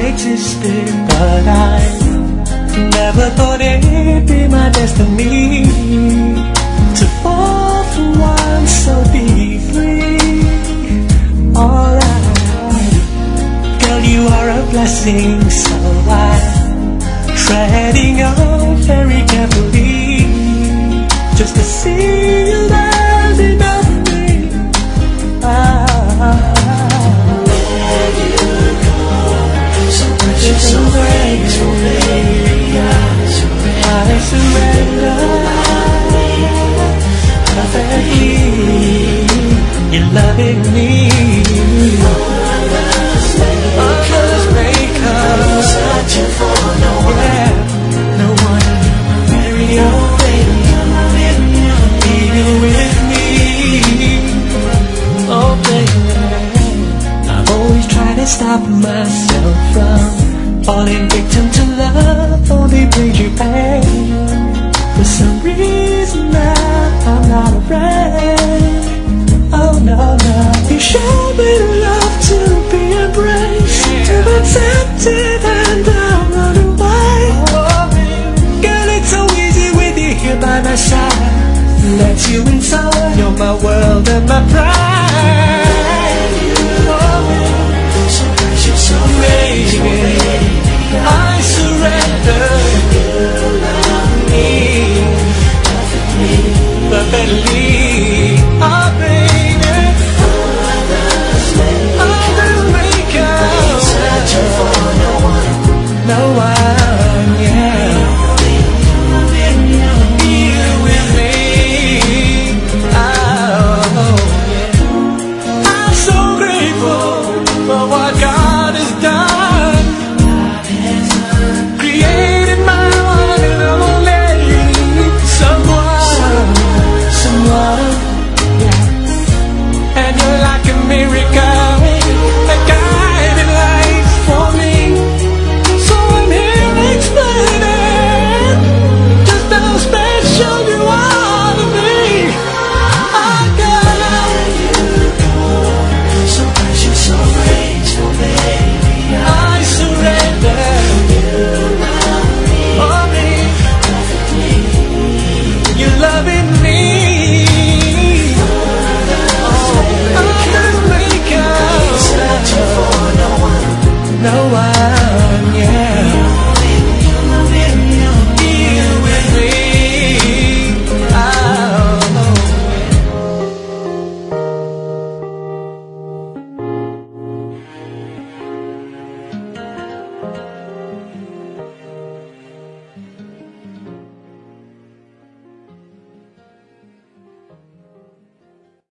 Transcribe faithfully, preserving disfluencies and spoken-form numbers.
existed, but I never thought it'd be my destiny to fall for one so deeply. Alright, girl, you are a blessing, so I'm treading on very carefully just to see you there's enough for me. Ah, where you go, so precious, so graceful, baby, I surrender. I surrender perfectly. You're loving me. Others may come, searching for no one, yeah, no one very own baby, even with me. Oh baby, I've always tried to stop myself from falling victim to love only brings you pain. For some reason now I'm not afraid. Oh no, no, you show me love to be embraced, to be accepted and I'll run away. Girl, it's so easy with you here by my side. Let you inside, you're my world and my pride. so precious, so graceful, baby, I surrender. you love me perfectly. Perfectly.